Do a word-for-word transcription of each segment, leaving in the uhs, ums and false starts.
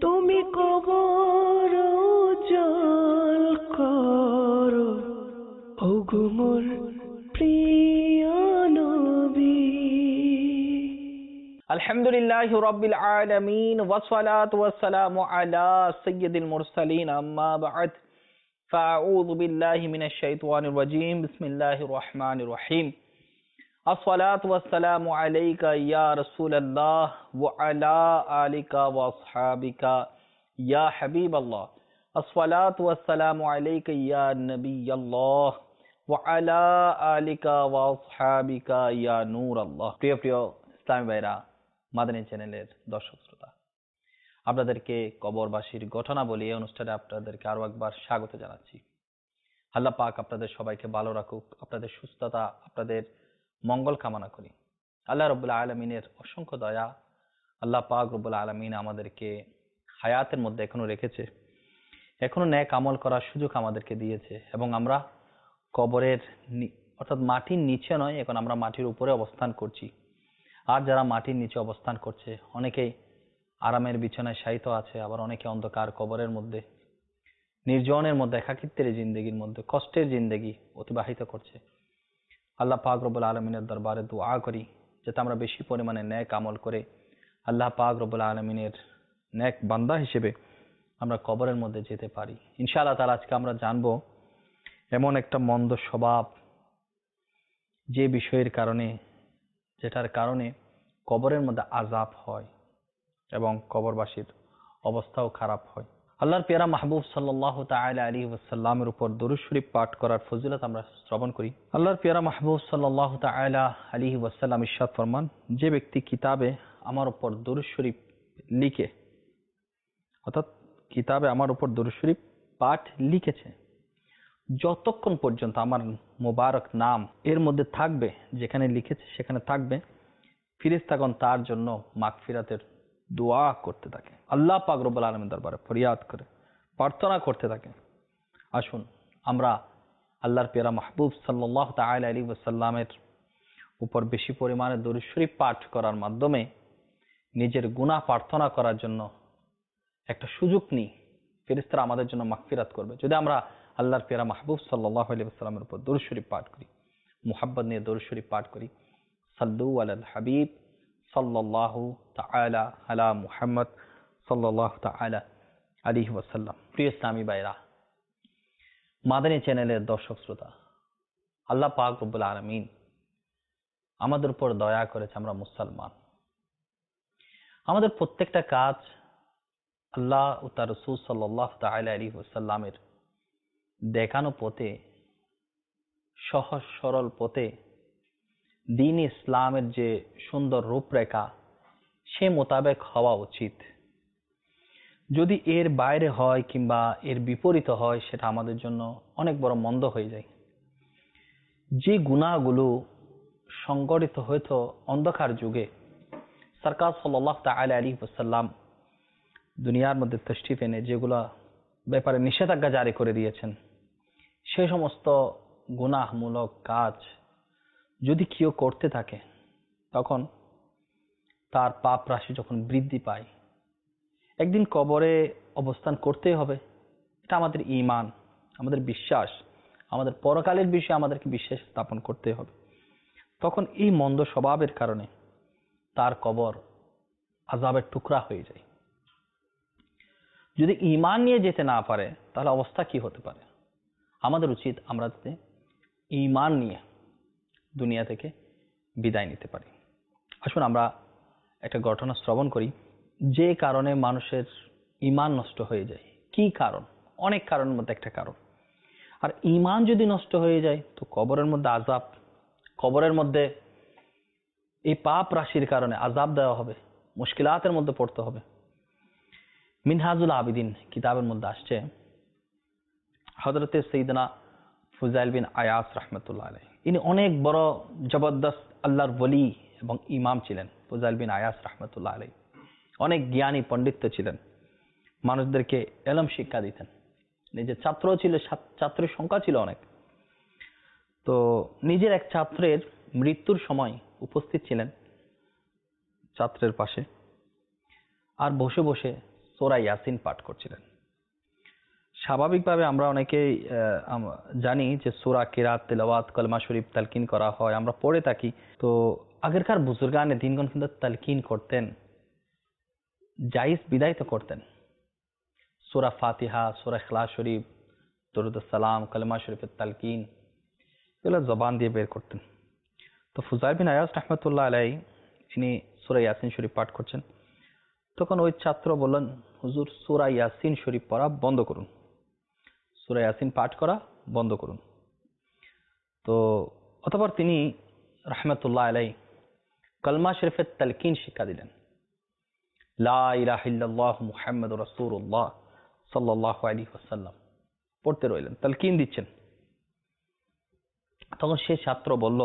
তুমি কবর উজাল করো ওগো মোর প্রিয় নবী। আলহামদুলিল্লাহি রাব্বিল আলামিন ওয়াসসালাতু ওয়াসসালামু আলা সাইয়্যিদিল মুরসালিন আম্মা বা'দ ফাআউযু বিল্লাহি মিনাশ শাইতানির রাজীম বিসমিল্লাহির রহমানির রহিম। আসসালাতু ওয়াসসালামু আলাইকা ইয়া রাসূলুল্লাহ ওয়া আলা আলিকা ওয়া আসহাবিকা ইয়া হাবিবাল্লাহ। আসসালাতু ওয়াসসালামু আলাইকা ইয়া নবিয়াল্লাহ ওয়া আলা আলিকা ওয়া আসহাবিকা ইয়া নূরাল্লাহ। প্রিয় প্রিয় ইসলামী ভাইরা, মাদানী চ্যানেলের দর্শক শ্রোতা, আপনাদেরকে কবরবাসীর ঘটনা বলি এই অনুষ্ঠানে আপনাদেরকে আরো একবার স্বাগত জানাচ্ছি। আল্লাহ পাক আপনাদের সবাইকে ভালো রাখুক, আপনাদের সুস্থতা, আপনাদের মঙ্গল কামনা করি। আল্লাহ রাব্বুল আলামিনের অসংখ্য দয়া, আল্লাহ পাক রব্বুল আলামিন আমাদেরকে হায়াতের মধ্যে এখনো রেখেছে, এখনো ন্যাক আমল করার সুযোগ আমাদেরকে দিয়েছে এবং আমরা কবরের অর্থাৎ মাটির নিচে নয়, এখন আমরা মাটির উপরে অবস্থান করছি। আর যারা মাটির নিচে অবস্থান করছে, অনেকেই আরামের বিছানায় শায়িত আছে, আবার অনেকে অন্ধকার কবরের মধ্যে নির্জনের মধ্যে একাকিত্বের জিন্দেগির মধ্যে কষ্টের জিন্দেগি অতিবাহিত করছে। আল্লাহ পাক রব্বুল আলামিনের দরবারে দোয়া করি যাতে আমরা বেশি পরিমাণে ন্যাক আমল করে আল্লাহ পাক রব্বুল আলামিনের ন্যাক বান্দা হিসেবে আমরা কবরের মধ্যে যেতে পারি ইনশাআল্লাহ তাআলা। আজকে আমরা জানবো এমন একটা মন্দ স্বভাব, যে বিষয়ের কারণে যেটার কারণে কবরের মধ্যে আযাব হয় এবং কবরবাসীর অবস্থাও খারাপ হয়। আল্লাহর পেয়ারা মাহবুব সাল্লাল্লাহু তাআলা আলাইহি ওয়াসাল্লামের উপর দরুদ শরীফ পাঠ করার ফজিলত আমরা শ্রবণ করি। আল্লাহর পেয়ারা মাহবুব সাল্লাল্লাহু তাআলা আলাইহি ওয়াসাল্লাম ইরশাদ ফরমান, যে ব্যক্তি কিতাবে আমার উপর দরুদ শরীফ লিখে, অর্থাৎ কিতাবে আমার উপর দরুদ শরীফ পাঠ লিখেছে, যতক্ষণ পর্যন্ত আমার মোবারক নাম এর মধ্যে থাকবে, যেখানে লিখেছে সেখানে থাকবে, ফেরেশতাগণ তার জন্য মাগফিরাতের দোয়া করতে থাকে, আল্লাহ পাক রব্বুল আলামিনের দরবারে ফরিয়াদ করে প্রার্থনা করতে থাকে। আসুন আমরা আল্লাহর পেয়ারা মাহবুব সাল্লাল্লাহু তাআলা আলাইহি ওয়াসাল্লামের উপর বেশি পরিমাণে দরুদ শরীফ পাঠ করার মাধ্যমে নিজের গুনাহ প্রার্থনা করার জন্য একটা সুযোগ নিই, ফেরেশতারা আমাদের জন্য মাগফিরাত করবে যদি আমরা আল্লাহর পেয়ারা মাহবুব সাল্লাল্লাহু আলাইহি ওয়াসাল্লামের উপর দরুদ শরীফ পাঠ করি, মুহাব্বত নিয়ে দরুদ শরীফ পাঠ করি। সাল্লু আলাল হাবিব সাল্লাল্লাহু তাআলা আলা মুহাম্মদ সাল্লাল্লাহু তাআলা আলাইহি ওয়াসাল্লাম। প্রিয় ইসলামী ভাইরা, মাদানী চ্যানেলের দর্শক শ্রোতা, আল্লাহ পাক রব্বুল আলামিন আমাদের উপর দয়া করেছে, আমরা মুসলমান। আমাদের প্রত্যেকটা কাজ আল্লাহ ও তার রাসূল সাল্লাল্লাহু তাআলা আলাইহি ওয়াসাল্লামের দেখানো পথে, সহজ সরল পথে, দ্বীন ইসলামের যে সুন্দর রূপরেখা সে মোতাবেক হওয়া উচিত। যদি এর বাইরে হয় কিংবা এর বিপরীত হয়, সেটা আমাদের জন্য অনেক বড় মন্দ হয়ে যায়। যে গুনাহগুলো সংগঠিত হয়তো অন্ধকার যুগে সরকার সাল্লাল্লাহু তাআলা আলাইহি ওয়াসাল্লাম দুনিয়ার মধ্যে তশরিফ এনে যেগুলো ব্যাপারে নিষেধাজ্ঞা জারি করে দিয়েছেন, সে সমস্ত গুনাহমূলক কাজ যদি কেউ করতে থাকে, তখন তার পাপ রাশি যখন বৃদ্ধি পায়, একদিন কবরে অবস্থান করতেই হবে। এটা আমাদের ঈমান, আমাদের বিশ্বাস, আমাদের পরকালের বিষয়ে আমাদেরকে বিশ্বাস স্থাপন করতে হবে। তখন এই মন্দ স্বভাবের কারণে তার কবর আযাবের টুকরা হয়ে যায়। যদি ঈমান নিয়ে যেতে না পারে, তাহলে অবস্থা কি হতে পারে? আমাদের উচিত আমরা যাতে ঈমান নিয়ে দুনিয়া থেকে বিদায় নিতে পারি। আসুন আমরা একটা ঘটনা শ্রবণ করি, যে কারণে মানুষের ঈমান নষ্ট হয়ে যায়। কি কারণ? অনেক কারণের মধ্যে একটা কারণ। আর ঈমান যদি নষ্ট হয়ে যায়, তো কবরের মধ্যে আযাব, কবরের মধ্যে এই পাপ রাশির কারণে আযাব দেওয়া হবে, মুশকিলাতের মধ্যে পড়তে হবে। মিনহাজুল আবিদিন কিতাবের মধ্যে আসছে, হযরতে সাইয়েদনা ফুযাইল বিন আয়াস রাহমাতুল্লাহ আলাইহি, ইনি অনেক বড় জবরদস্ত আল্লাহর ওলি এবং ইমাম ছিলেন। ফুযাইল বিন আয়াস রাহমাতুল্লাহ আলাইহি অনেক জ্ঞানী পণ্ডিত ছিলেন, মানুষদেরকে ইলম শিক্ষা দিতেন। নিজের ছাত্র ছিল, ছাত্রের সংখ্যা ছিল অনেক। তো নিজের এক ছাত্রের মৃত্যুর সময় উপস্থিত ছিলেন ছাত্রের পাশে, আর বসে বসে সূরা ইয়াসিন পাঠ করছিলেন। স্বাভাবিকভাবে আমরা অনেকেই জানি যে সূরা কিরাত, তিলাওয়াত, কলমা শরীফ তালকিন করা হয়, আমরা পড়ে থাকি। তো আগেরকার বুজুর্গানে দিনগণ কিন্তু তালকিন করতেন, জায়েজ বিদায় তো করতেন। সূরা ফাতিহা, সূরা ইখলাস শরীফ, দরুদ সালাম, কলমা শরীফের তালকিন এগুলো জবান দিয়ে বের করতেন। তো ফুজাইল বিন আয়াজ রাহমাতুল্লাহ আলাইহি তিনি সূরা ইয়াসিন শরীফ পাঠ করছেন। তখন ওই ছাত্র বললেন, হুজুর সূরা ইয়াসিন শরীফ পড়া বন্ধ করুন, সূরা ইয়াসিন পাঠ করা বন্ধ করুন। তো অতঃপর তিনি রাহমাতুল্লাহ আলাইহি কলমা শরীফের তালকিন শিক্ষা দিলেন। লা ইলাহা ইল্লাল্লাহু মুহাম্মাদুর রাসূলুল্লাহ সাল্লাল্লাহু আলাইহি ওয়াসাল্লাম পড়তে রইলেন, তালকিন দিচ্ছেন। তখন সে ছাত্র বলল,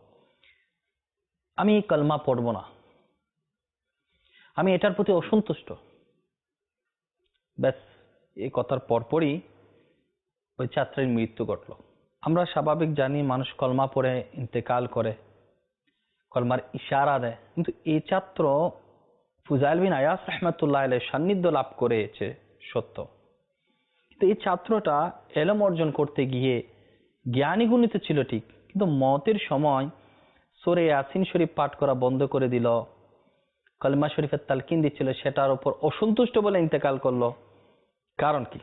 আমি কলমা পড়ব না, আমি এটার প্রতি অসন্তুষ্ট। ব্যাস, এই কথার পরপরই ওই ছাত্রের মৃত্যু ঘটল। আমরা স্বাভাবিক জানি মানুষ কলমা পড়ে ইন্তেকাল করে, কলমার ইশারা দেয়, কিন্তু এই ছাত্র ফুজাইল বিন আয়াজ রাহমাতুল্লাহ আলাইহির সান্নিধ্য লাভ করেছে সত্য, কিন্তু এই ছাত্রটা ইলম অর্জন করতে গিয়ে জ্ঞানী গুণিত ছিল ঠিক, কিন্তু মতের সময় সূরা ইয়াসিন শরীফ পাঠ করা বন্ধ করে দিল, কলমা শরীফের তালকিন দিচ্ছিল, সেটার উপর অসন্তুষ্ট বলে ইন্তেকাল করলো। কারণ কি?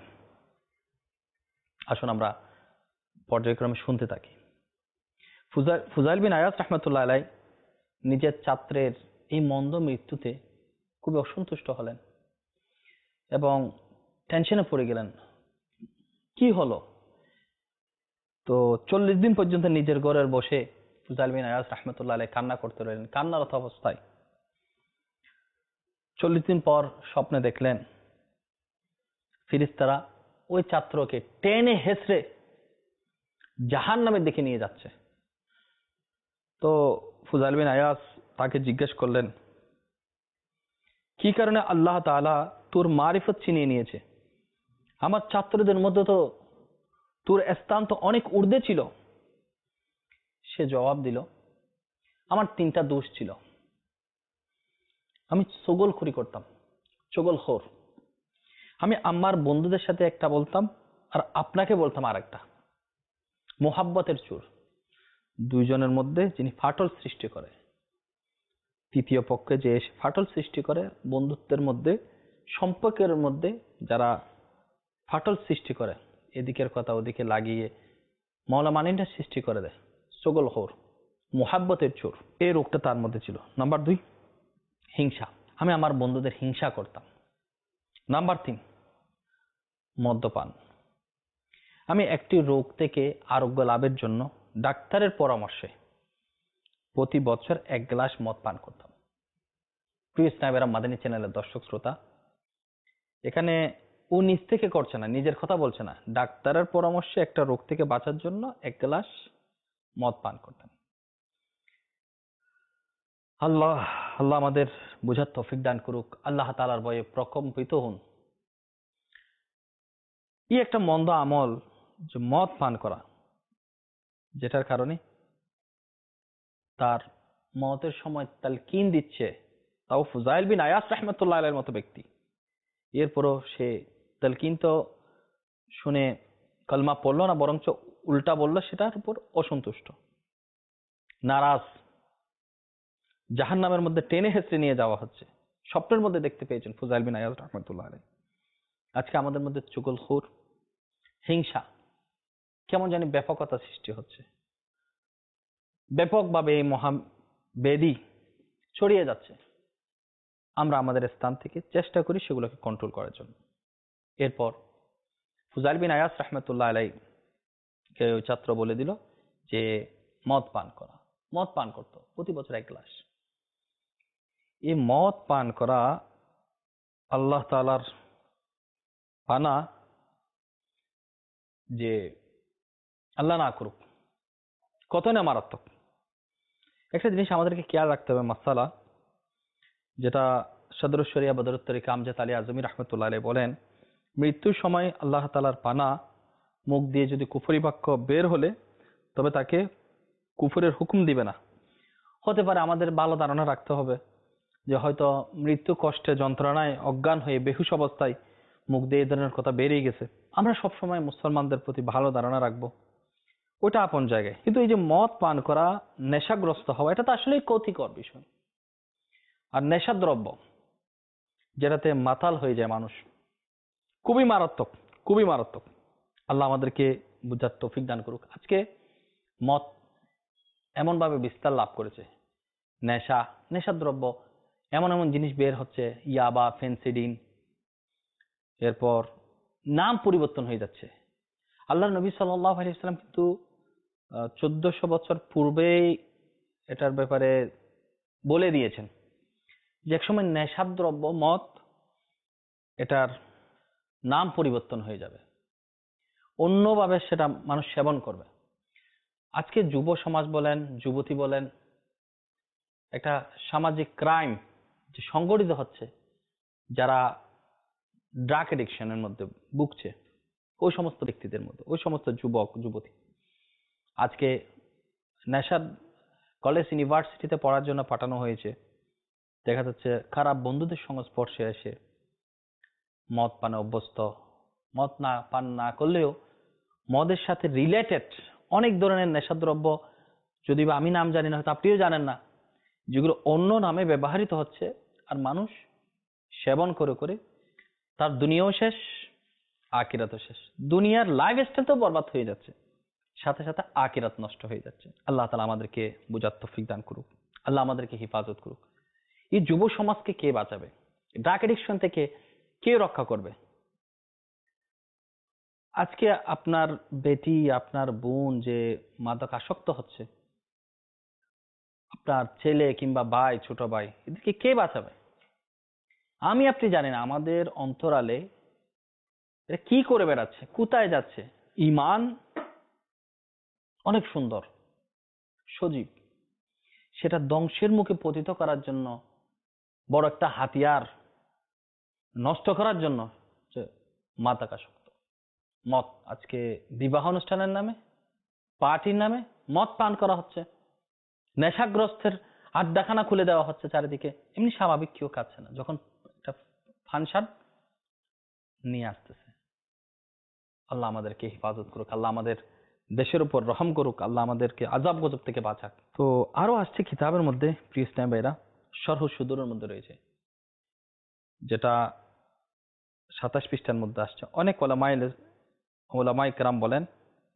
আসুন আমরা পর্যায়ক্রমে শুনতে থাকি। ফুজাইল বিন আয়াজ রাহমাতুল্লাহ আলাইহি নিজের ছাত্রের এই মন্দ মৃত্যুতে খুবই অসন্তুষ্ট হলেন এবং টেনশনে পড়ে গেলেন, কি হলো? তো চল্লিশ দিন পর্যন্ত নিজের ঘরের বসে ফুজাইল বিন আয়াজ রাহমাতুল্লাহ আলাইহি কান্না করতে রইলেন, কান্নারত অবস্থায়। চল্লিশ দিন পর স্বপ্নে দেখলেন ফেরেশতারা ওই ছাত্রকে টেনে হেসড়ে জাহান্নামের দিকে নিয়ে যাচ্ছে। তো ফুজাইল বিন আয়াজ তাকে জিজ্ঞেস করলেন, কি কারণে আল্লাহ তাআলা তোর মারিফত ছিনিয়ে নিয়েছে? আমার ছাত্রদের মধ্যে তো তোর স্থান তো অনেক ঊর্ধ্বে ছিল। সে জবাব দিল, আমার তিনটা দোষ ছিল। আমি চগলখড়ি করতাম, চগলখোর। আমি আমার বন্ধুদের সাথে একটা বলতাম আর আপনাকে বলতাম আর একটা। মোহাব্বতের চোর, দুইজনের মধ্যে যিনি ফাটল সৃষ্টি করে, তৃতীয় পক্ষে যে এসে ফাটল সৃষ্টি করে, বন্ধুত্বের মধ্যে, সম্পর্কের মধ্যে যারা ফাটল সৃষ্টি করে, এদিকের কথা ওদিকে লাগিয়ে মওলা মানিনটা সৃষ্টি করে দেয়, চগলখোর, মোহাব্বতের চোর, এই রোগটা তার মধ্যে ছিল। নাম্বার দুই, হিংসা। আমি আমার বন্ধুদের হিংসা করতাম। নাম্বার তিন, মদ্যপান। আমি একটি রোগ থেকে আরোগ্য লাভের জন্য ডাক্তারের পরামর্শে প্রতি বছর এক গ্লাস মদ পান করতাম। প্রিয় স্নাইবেরা, মাদানী চ্যানেলের দর্শক শ্রোতা, এখানে ও নিজ থেকে করছে না, নিজের কথা বলছে না, ডাক্তারের পরামর্শে একটা রোগ থেকে বাঁচার জন্য এক গ্লাস মদ পান করতেন। আল্লাহ আল্লাহ আমাদের বুঝার তৌফিক দান করুক। আল্লাহ তাআলার ভয়ে প্রকম্পিত হন। এই একটা মন্দ আমল, যে মদ পান করা, যেটার কারণে তার মতের সময় তালকিন দিচ্ছে, তাও ফুজাইল বিন আয়াজ রাহমাতুল্লাহ আলাইহির মতো ব্যক্তি। এরপরও সে তালকিন তো শুনে কলমা পড়লো না, বরঞ্চ উল্টা বলল, সেটার উপর অসন্তুষ্ট, নারাজ, জাহান্নামের মধ্যে টেনে হেঁচড়ে নিয়ে যাওয়া হচ্ছে। স্বপ্নের মধ্যে দেখতে পেয়েছেন ফুজাইল বিন আয়াজ রাহমাতুল্লাহ আলাইহি। আজকে আমাদের মধ্যে চুগলখোর, হিংসা কেমন জানি ব্যাপকতা সৃষ্টি হচ্ছে, ব্যাপকভাবে এই মহা বেদি ছড়িয়ে যাচ্ছে। আমরা আমাদের স্থান থেকে চেষ্টা করি সেগুলোকে কন্ট্রোল করার জন্য। এরপর ফুজাইল বিন আয়াজ রাহমাতুল্লাহ আলাইহি কে ওই ছাত্র বলে দিল যে মদ পান করা, মদ পান করতো প্রতি বছর এক গ্লাস। এই মদ পান করা আল্লাহ তাআলার পানা, যে আল্লাহ না করুক, কত না মারাত্মক। একটা জিনিস আমাদেরকে খেয়াল রাখতে হবে, মাসালা, যেটা সদরুস শরিয়া বদরুত তরিকা আমজাদ আলী আজমি রাহমাতুল্লাহ আলাইহি বলেন, মৃত্যুর সময় আল্লাহ তাআলার পানা মুখ দিয়ে যদি কুফরি বাক্য বের হলে তবে তাকে কুফরের হুকুম দিবে না। হতে পারে, আমাদের ভালো ধারণা রাখতে হবে যে হয়তো মৃত্যু কষ্টে যন্ত্রণায় অজ্ঞান হয়ে বেহুশ অবস্থায় মুখ দিয়ে এই ধরনের কথা বেরিয়ে গেছে, আমরা সবসময় মুসলমানদের প্রতি ভালো ধারণা রাখবো, ওটা আপন জায়গায়। কিন্তু এই যে মদ পান করা, নেশাগ্রস্ত হওয়া, এটা তো আসলেই ক্ষতিকর বিষয়। আর নেশাদ্রব্য যেটাতে মাতাল হয়ে যায় মানুষ, খুবই মারাত্মক, খুবই মারাত্মক। আল্লাহ আমাদেরকে বুঝার তৌফিক দান করুক। আজকে মদ এমন ভাবে বিস্তার লাভ করেছে, নেশা, নেশাদ্রব্য, এমন এমন জিনিস বের হচ্ছে, ইয়াবা, ফেন্সিডিন, এরপর নাম পরিবর্তন হয়ে যাচ্ছে। আল্লাহ নবী সাল্লাল্লাহু আলাইহি ওয়াসাল্লাম কিন্তু চোদ্দশো বছর পূর্বেই এটার ব্যাপারে বলে দিয়েছেন যে একসময় নেশাদ্রব্য মদ, এটার নাম পরিবর্তন হয়ে যাবে, অন্যভাবে সেটা মানুষ সেবন করবে। আজকে যুব সমাজ বলেন, যুবতী বলেন, একটা সামাজিক ক্রাইম যে সংগঠিত হচ্ছে, যারা ড্রাগ এডিকশনের মধ্যে ভুগছে, ওই সমস্ত ব্যক্তিদের মধ্যে, ওই সমস্ত যুবক যুবতী আজকে নেশার কলেজ ইউনিভার্সিটিতে পড়ার জন্য পাঠানো হয়েছে। দেখা যাচ্ছে খারাপ বন্ধুদের সংস্পর্শে এসে মদ পানে অভ্যস্ত, মদ না পান না করলেও মদের সাথে রিলেটেড অনেক ধরনের নেশাদ্রব্য, যদি বা আমি নাম জানি না, হয়তো আপনিও জানেন না, যেগুলো অন্য নামে ব্যবহৃত হচ্ছে, আর মানুষ সেবন করে করে তার দুনিয়াও শেষ, আখিরাতও শেষ। দুনিয়ার লাইফ স্টাইল তো বরবাদ হয়ে যাচ্ছে, সাথে সাথে আখিরাত নষ্ট হয়ে যাচ্ছে। আল্লাহ তাআলা আমাদেরকে বুঝার তৌফিক দান করুক, আল্লাহ আমাদেরকে হেফাজত করুক। এই যুব সমাজকে কে বাঁচাবে? ড্রাগ এডিকশন থেকে কে রক্ষা করবে? আজকে আপনার বেটি, আপনার বোন যে মাদক আসক্ত হচ্ছে, আপনার ছেলে কিংবা ভাই, ছোট ভাই, এদেরকে কে বাঁচাবে? আমি আপনি জানি না আমাদের অন্তরালে এটা কি করে বেড়াচ্ছে, কোথায় যাচ্ছে। ঈমান অনেক সুন্দর, সজীব, সেটা ধ্বংসের মুখে পতিত করার জন্য বড় একটা হাতিয়ার, নষ্ট করার জন্য যে মাদকাসক্ত মদ। আজকে বিবাহ অনুষ্ঠানের নামে, পার্টির নামে মদ পান করা হচ্ছে, নেশাগ্রস্তের আড্ডাখানা খুলে দেওয়া হচ্ছে চারিদিকে। এমনি স্বাভাবিক কেউ খাচ্ছে না, যখন একটা ফাংশন নিয়ে আসতেছে। আল্লাহ আমাদেরকে হেফাজত করুক, আল্লাহ আমাদের দেশের উপর রহম করুক, আল্লাহ আমাদেরকে আযাব গজব থেকে বাঁচাক। তো আরো আসছে কিতাবের মধ্যে, প্রিয় ইসলাম ভাইরা, শরহ সুদূরের মধ্যে রয়েছে, যেটা সাতাশ পৃষ্ঠার মধ্যে আসছে। অনেক ওলামায়ে ওলামায়ে কেরাম বলেন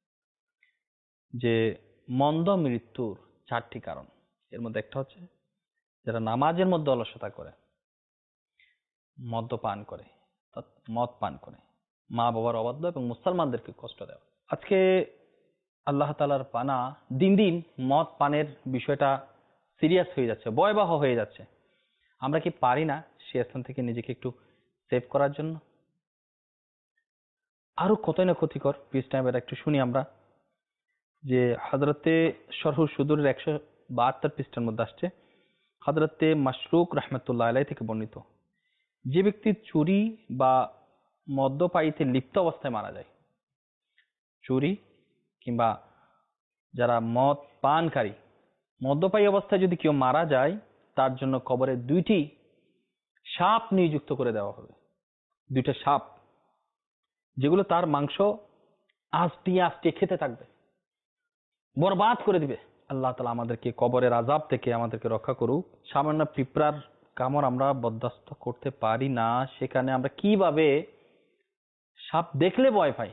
যে মন্দ মৃত্যুর চারটি কারণ, এর মধ্যে একটা হচ্ছে যারা নামাজের মধ্যে অলসতা করে, মদ্যপান করে, মদ পান করে, মা বাবার অবাধ্য এবং মুসলমানদেরকে কষ্ট দেওয়া। আজকে আল্লাহ তাআলার পানা, দিন দিন মদ পানের বিষয়টা সিরিয়াস হয়ে যাচ্ছে, ভয়াবহ হয়ে যাচ্ছে। আমরা কি পারি না সে স্থান থেকে নিজেকে একটু সেভ করার জন্য? আরো কতই না ক্ষতিকর। পিস টাইমের একটু শুনি আমরা, যে হযরতে শরহ সুদূরের একশো বাহাত্তর পৃষ্ঠার মধ্যে আসছে, হযরতে মাশরুক রাহমাতুল্লাহ আলাইহি থেকে বর্ণিত, যে ব্যক্তি চুরি বা মদ্যপায়ীতে লিপ্ত অবস্থায় মারা যায়, চুরি কিংবা যারা মদ পানকারী, মদ্যপায়ী অবস্থায় যদি কেউ মারা যায়, তার জন্য কবরে দুইটি সাপ নিযুক্ত করে দেওয়া হবে। দুইটা সাপ, যেগুলো তার মাংস আস্টিয়ে আস্টিয়ে খেতে থাকবে, বরবাদ করে দিবে। আল্লাহ তাআলা আমাদেরকে কবরের আযাব থেকে আমাদেরকে রক্ষা করুক। সামান্য পিঁপড়ার কামড় আমরা বরদাস্ত করতে পারি না, সেখানে আমরা কিভাবে সাপ দেখলে ভয় পাই,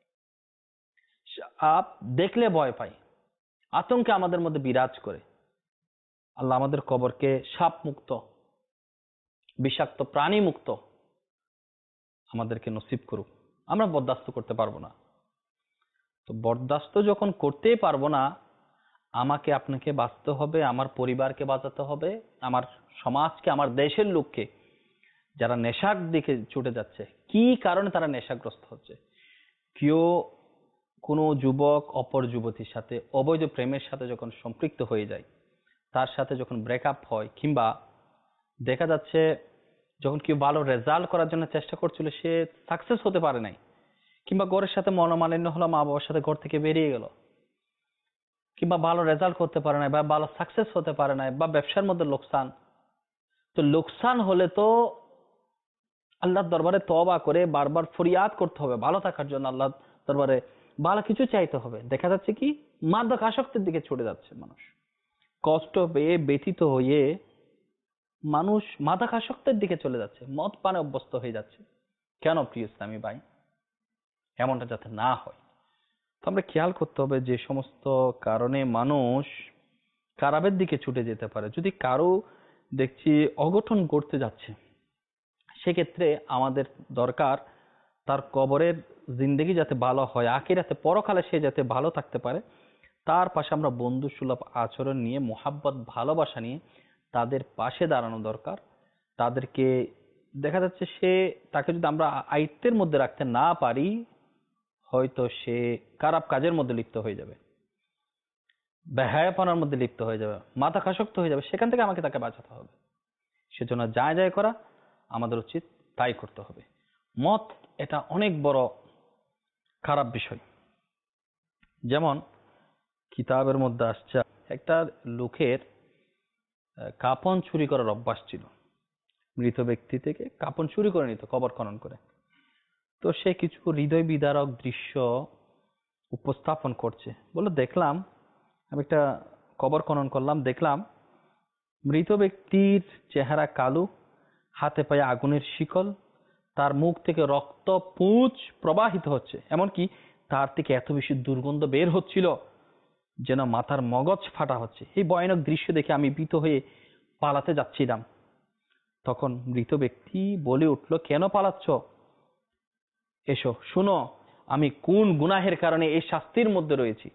সাপ দেখলে ভয় পাই, আতঙ্কে আমাদের মধ্যে বিরাজ করে। আল্লাহ আমাদের কবরকে সাপ মুক্ত, বিষাক্ত প্রাণী মুক্ত আমাদেরকে নসিব করুক। আমরা বরদাস্ত করতে পারবো না। তো বরদাস্ত যখন করতেই পারবো না, আমাকে আপনাকে বাঁচতে হবে, আমার পরিবারকে বাঁচাতে হবে, আমার সমাজকে, আমার দেশের লোককে, যারা নেশার দিকে ছুটে যাচ্ছে। কি কারণে তারা নেশাগ্রস্ত হচ্ছে? কেউ কোনো যুবক অপর যুবতীর সাথে অবৈধ প্রেমের সাথে যখন সম্পৃক্ত হয়ে যায়, তার সাথে যখন ব্রেকআপ হয়, কিংবা দেখা যাচ্ছে যখন কেউ ভালো রেজাল্ট করার জন্য চেষ্টা করছিল, সে সাকসেস হতে পারে নাই, কিংবা ঘরের সাথে মনোমালিন্য হলো, মা বাবার সাথে ঘর থেকে বেরিয়ে গেল, কিংবা ভালো রেজাল্ট করতে পারে নাই, বা ভালো সাকসেস হতে পারে নাই, বা ব্যবসার মধ্যে লোকসান, তো লোকসান হলে তো আল্লাহর দরবারে তওবা করে বারবার ফরিয়াদ করতে হবে, ভালো থাকার জন্য আল্লাহর দরবারে ভালো কিছু চাইতে হবে। দেখা যাচ্ছে কি মাদক আসক্তির দিকে ছুটে যাচ্ছে মানুষ, কষ্ট পেয়ে ব্যথিত হয়ে মানুষ মাদক আসক্তির দিকে চলে যাচ্ছে, মদ পানে অভ্যস্ত হয়ে যাচ্ছে। কেন প্রিয় ইসলামী ভাই? এমনটা যাতে না হয় তো আমরা খেয়াল করতে হবে যে সমস্ত কারণে মানুষ খারাপের দিকে ছুটে যেতে পারে। যদি কারো দেখছি অঘটন ঘটতে যাচ্ছে, সেক্ষেত্রে আমাদের দরকার তার কবরের জিন্দেগি যাতে ভালো হয়, আখিরাতে পরকালে সে যাতে ভালো থাকতে পারে, তার পাশে আমরা বন্ধু সুলভ আচরণ নিয়ে, মোহাব্বত ভালোবাসা নিয়ে তাদের পাশে দাঁড়ানো দরকার। তাদেরকে দেখা যাচ্ছে সে তাকে যদি আমরা আয়ত্তের মধ্যে রাখতে না পারি, হয়তো সে খারাপ কাজের মধ্যে লিপ্ত হয়ে যাবে, বেহায়াপনার মধ্যে লিপ্ত হয়ে যাবে, মাদকাসক্ত হয়ে যাবে। সেখান থেকে আমাকে তাকে বাঁচাতে হবে। সেজন্য যা যায় করা আমাদের উচিত তাই করতে হবে। মত এটা অনেক বড় খারাপ বিষয়। যেমন কিতাবের মধ্যে আসছে একটা লোকের কাপন চুরি করার অভ্যাস ছিল। মৃত ব্যক্তি থেকে কাপন চুরি করে নিত কবর খনন করে। তো সে কিছু হৃদয় বিদারক দৃশ্য উপস্থাপন করছে। বলে দেখলাম, আমি একটা কবর খনন করলাম, দেখলাম মৃত ব্যক্তির চেহারা কালো, হাতে পায়ে আগুনের শিকল, তার মুখ থেকে রক্ত পুঁজ প্রবাহিত হচ্ছে, এমনকি তার থেকে এত বেশি দুর্গন্ধ বের হচ্ছিল যেন মাথার মগজ ফাটা হচ্ছে। এই ভয়ানক দৃশ্য দেখে আমি ভীত হয়ে পালাতে যাচ্ছিলাম। তখন মৃত ব্যক্তি বলে উঠল, কেন পালাচ্ছ? এসো শুনো আমি কোন গুনাহের কারণে এই শাস্তির মধ্যে রয়েছি।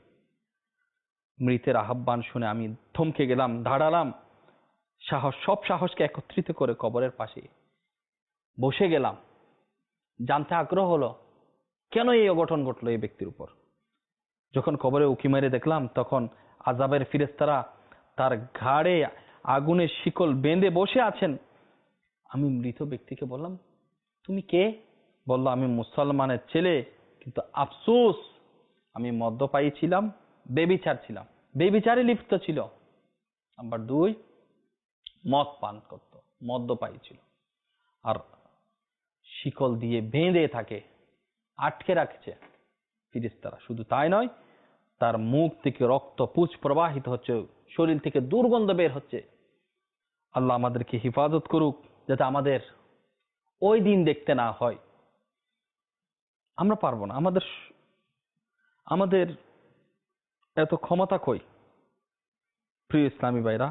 মৃতের আহ্বান শুনে আমি থমকে গেলাম, দাঁড়ালাম, সাহস সব সাহসকে একত্রিত করে কবরের পাশে বসে গেলাম। জানতে আগ্রহ হলো কেন এই অঘটন ঘটলো এই ব্যক্তির উপর। যখন কবরে উকি মেরে দেখলাম, তখন আযাবের ফেরেশতারা তার ঘাড়ে আগুনের শিকল বেঁধে বসে আছেন। আমি মৃত ব্যক্তিকে বললাম, তুমি কে? বলল, আমি মুসলমানের ছেলে, কিন্তু আফসোস আমি মদ্যপায়ী ছিলাম, বেবিচার ছিলাম, বেবিচারে লিপ্ত ছিল। নাম্বার দুই, মদ পান করত, মদ্যপায়ী ছিল, আর শিকল দিয়ে বেঁধে থাকে, আটকে রাখছে ফেরেশতারা। শুধু তাই নয়, তার মুখ থেকে রক্ত পুঁজ প্রবাহিত হচ্ছে, শরীর থেকে দুর্গন্ধ বের হচ্ছে। আল্লাহ আমাদেরকে হেফাজত করুক যাতে আমাদের ওই দিন দেখতে না হয়। আমরা পারবো না, আমাদের আমাদের এত ক্ষমতা কই? প্রিয় ইসলামী ভাইরা,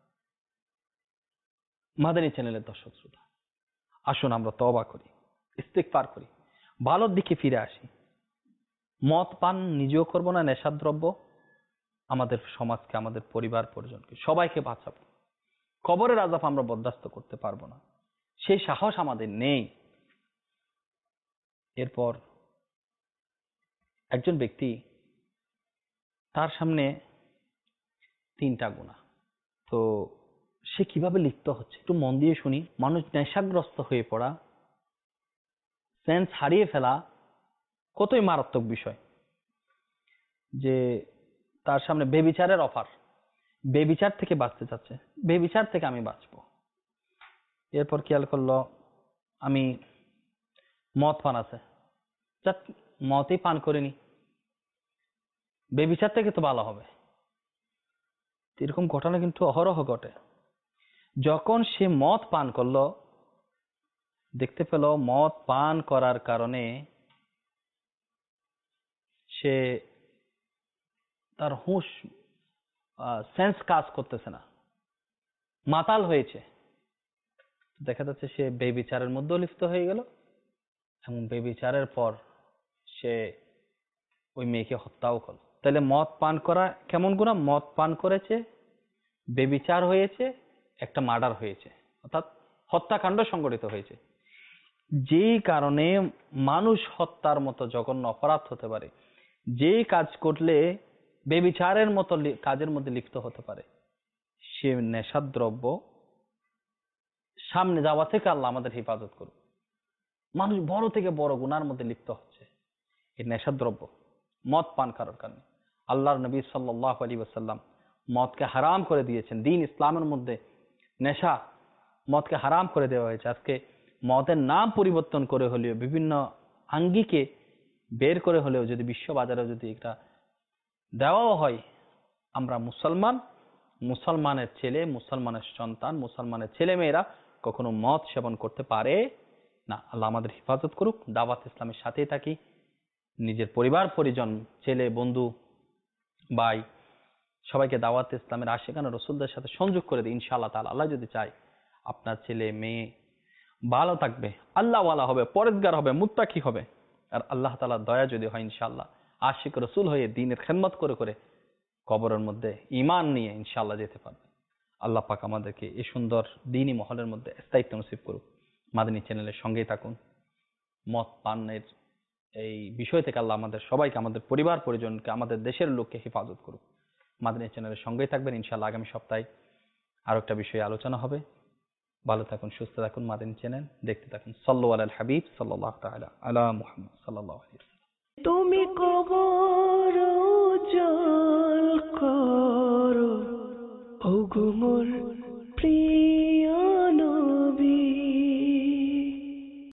মাদানী চ্যানেলের দর্শক শ্রোতা, আসুন আমরা তওবা করি, ইস্তিগফার করি, ভালোর দিকে ফিরে আসি। মদ পান নিজেও করবো না, নেশাদ্রব্য আমাদের সমাজকে, আমাদের পরিবার পরিজনকে, সবাইকে বাঁচাবো। কবরের আযাব আমরা বরদাস্ত করতে পারবো না, সেই সাহস আমাদের নেই। এরপর একজন ব্যক্তি, তার সামনে তিনটা গুনাহ, তো সে কিভাবে লিপ্ত হচ্ছে একটু মন দিয়ে শুনি। মানুষ নেশাগ্রস্ত হয়ে পড়া, সেন্স হারিয়ে ফেলা কতই মারাত্মক বিষয়। যে তার সামনে বেবিচারের অফার, বেবিচার থেকে বাঁচতে চাচ্ছে, বেবিচার থেকে আমি বাঁচবো। এরপর খেয়াল করলো আমি মদ পান আছে, যাক মদই পান করিনি, বেবিচার থেকে তো ভালো হবে। এরকম ঘটনা কিন্তু অহরহ ঘটে। যখন সে মদ পান করলো, দেখতে পেল মদ পান করার কারণে সে তার হুঁশ সেন্স কাজ করতেছে না, মাতাল হয়েছে। দেখা যাচ্ছে সে বেবিচারের মধ্যেও লিপ্ত হয়ে গেল, এবং বেবিচারের পর সে ওই মেয়েকে হত্যাও করল। তাহলে মদ পান করা কেমন গুনাহ? মদ পান করেছে, বেবিচার হয়েছে, একটা মার্ডার হয়েছে, অর্থাৎ হত্যাকাণ্ড সংঘটিত হয়েছে। যেই কারণে মানুষ হত্যার মতো জঘন্য অপরাধ হতে পারে, যেই কাজ করলে বেবিচারের মতো কাজের মধ্যে লিপ্ত হতে পারে, সে নেশাদ্রব্য সামনে যাওয়া থেকে আল্লাহ আমাদের হেফাজত করুন। মানুষ বড় থেকে বড় গুনার মধ্যে লিপ্ত হচ্ছে এই নেশাদ্রব্য, মদ পান করার কারণে। আল্লাহর নবী সাল্লাল্লাহু আলাইহি ওয়াসাল্লাম মদকে হারাম করে দিয়েছেন। দ্বীন ইসলামের মধ্যে নেশা মদকে হারাম করে দেওয়া হয়েছে। আজকে মদের নাম পরিবর্তন করে হলেও, বিভিন্ন আঙ্গিকে বের করে হলেও যদি বিশ্ব বাজারে যদি এটা দেওয়াও হয়, আমরা মুসলমান, মুসলমানের ছেলে, মুসলমানের সন্তান, মুসলমানের ছেলে মেয়েরা কখনো মদ সেবন করতে পারে না। আল্লাহ আমাদের হেফাজত করুক। দাওয়াত ইসলামের সাথেই থাকি, নিজের পরিবার পরিজন, ছেলে, বন্ধু, ভাই সবাইকে দাওয়াত ইসলামের আশিকানা রসুলদের সাথে সংযোগ করে দিই। ইনশাআল্লাহ তাআলা আল্লাহ যদি চায় আপনার ছেলে মেয়ে ভালো থাকবে, আল্লাহওয়ালা হবে, পরেজগার হবে, মুত্তাকি হবে, আর আল্লাহ তাআলার দয়া যদি হয় ইনশাআল্লাহ আশিক রসুল হয়ে দ্বীনের খেদমত করে করে কবরের মধ্যে ঈমান নিয়ে ইনশাআল্লাহ যেতে পারবে। আল্লাহ পাক আমাদেরকে এই সুন্দর দ্বীনি মহলের মধ্যে স্থায়িত্ব নসিব করুক। মাদানী চ্যানেলের সঙ্গেই থাকুন। মদ পানের এই বিষয় থেকে আল্লাহ আমাদের সবাইকে, আমাদের পরিবার পরিজনকে, আমাদের দেশের লোককে হেফাজত করুক। মাদানী চ্যানেলের সঙ্গেই থাকবেন। ইনশাআল্লাহ আগামী সপ্তাহে আরো একটা বিষয়ে আলোচনা হবে। ভালো থাকুন, সুস্থ থাকুন। মাদানী চ্যানেল দেখতে থাকুন। সাল্লু আলাল হাবিব সাল্লাল্লাহু তাআলা আলা মুহাম্মদ সাল্লাল্লাহু আলাইহি ওয়াসাল্লাম। তুমি কবর